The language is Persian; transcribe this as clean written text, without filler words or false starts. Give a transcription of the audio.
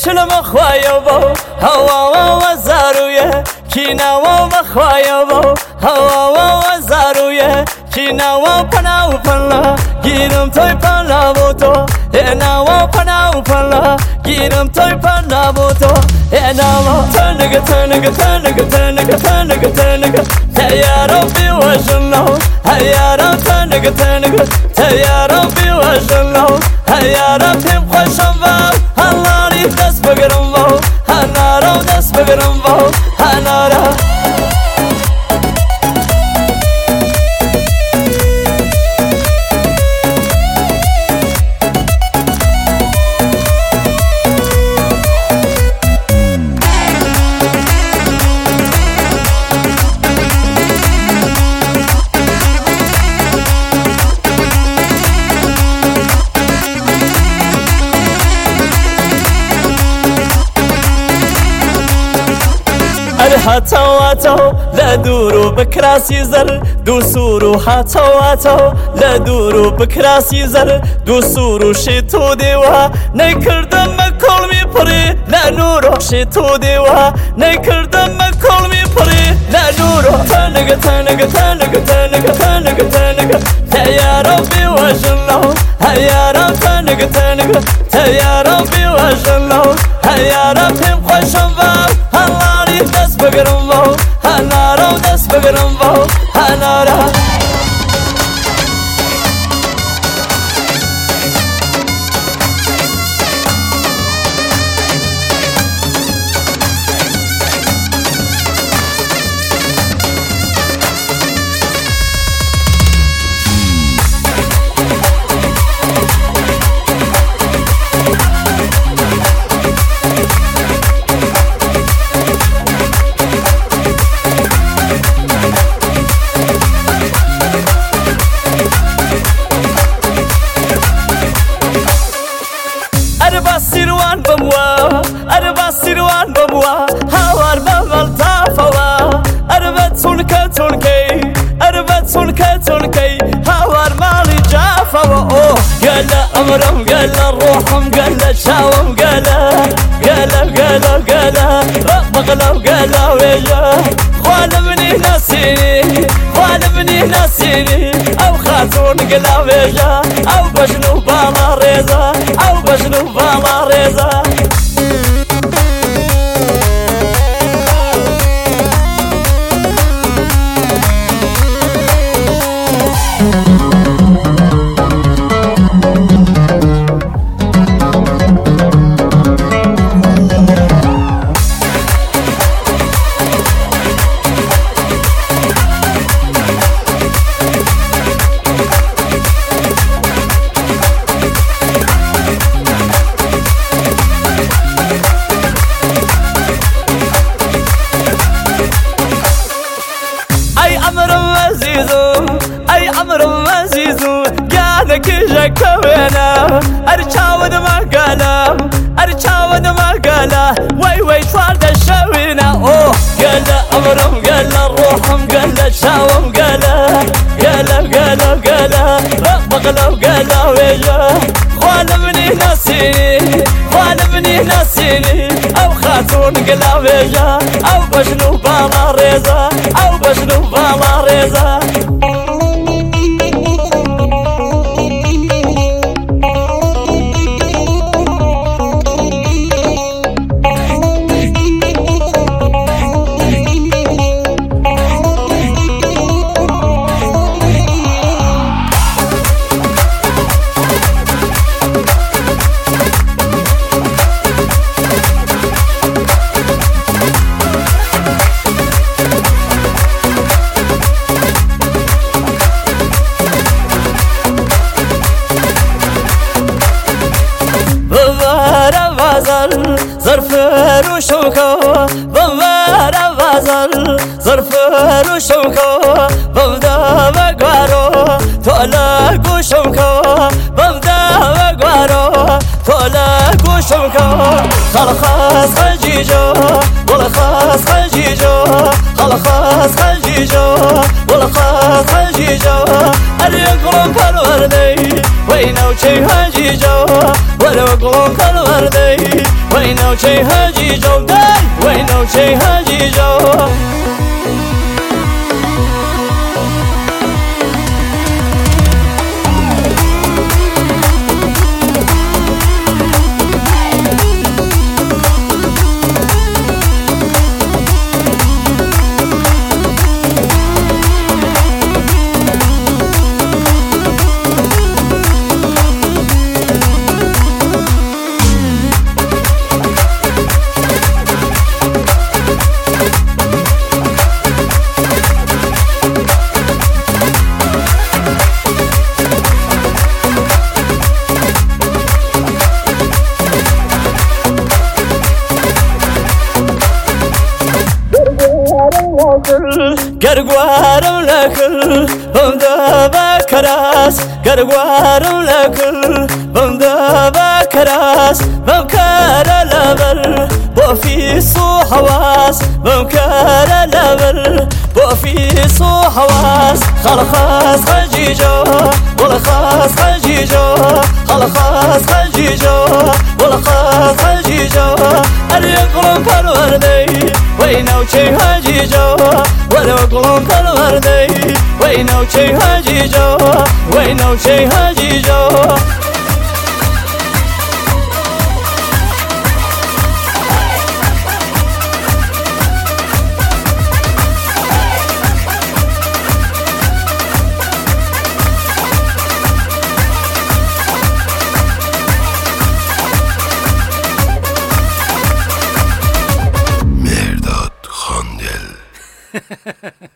شلم خوايبو هوا وزارويه كينا ومخوايبو هوا وزارويه كينا وبنا وبنا گیرم توی پنا بودو اینا و پنا وبنا گیرم توی پنا بودو اینا و تنگ تیارو بیوشنو هیارو تنگ تیارو بیوشنو هیارو تیم خوشم با هناری دست بگرم با هنارو دست بگرم با هنارو هاتو لدورو بكراسي زر دوسورو هاتو لدورو بكراسي زر دوسورو شتو ديوا نكردم كل مي بري لا نورو شتو ديوا نكردم كل مي بري لا نورو تنق يا ربي وجلو يا رب تنق يا ربي وجلو يا رب خوشم هناري دست بگرم با هنارو دست بگرم با هنارو أربع سروان بموا هوار بمل تافوا أربع تونكي أربع هوار مالي جافوا أوه قال أمرهم قال روحهم قال شاوم قال بغلو قال ويا خوالبني ناسيني أو خاتون قال ويا أو بجنو بالا ريزا أي أمر عزيزو قالك جاكوينا أرشاود ما قالا وي توارد الشوينا أوه قال أمرهم قال روحهم قال شاوم قال بغلو قال ويا خوالبني ناسيني أو خاتون قال ويا أو بجنو بالا ريزا ظرف روشوكو بمبارا بازل ظرف روشوكو بمدا بقارو تولا قوشوكو بمدا بقارو تولا قوشوكو خلخاص خجيجو والخاص خجيجو خلخاس خجيجو والخاس خجيجو اليقلون كالوردي وينو شي هجيجو واليقلون كالوردي وينو شي هجيجو داي وينو شي هجيجو قرقوارم لكل بمدابا كراس قرقوارم لكل بمدابا كراس بمكار لبر بوفي صو حواس بمكار لبر بوفي صو حواس خلخاس خجيجو والخاس خجيجو خلخاس خجيجو والخاس خجيجو اليقلون كالوردي وينو شي هجيجو واليقلون كالوردي وينو شي هجيجو وينو شي هجيجو مرداد خاندل